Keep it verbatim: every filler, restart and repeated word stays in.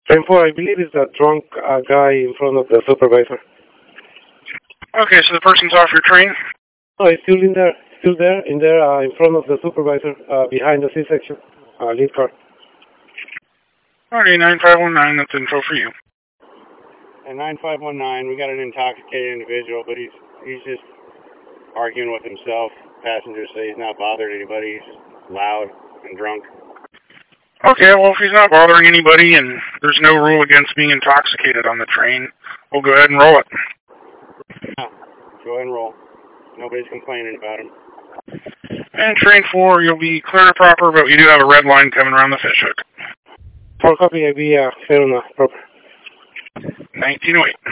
Train four, I believe it's that drunk uh, guy in front of the supervisor. Okay, so the person's off your train? No, he's still in there, still there, in there, uh, in front of the supervisor, uh, behind the C-section, uh, lead car. Alright, nine five one nine, that's info for you. And nine five one nine, we got an intoxicated individual, but he's he's just arguing with himself. Passengers say he's not bothering anybody, he's just loud and drunk. Okay, well, if he's not bothering anybody and there's no rule against being intoxicated on the train, we'll go ahead and roll it. Yeah, go ahead and roll. Nobody's complaining about him. And train four, you'll be clear and proper, but you do have a red line coming around the fish hook. For copy, I be uh, fair enough, proper. nineteen oh eight.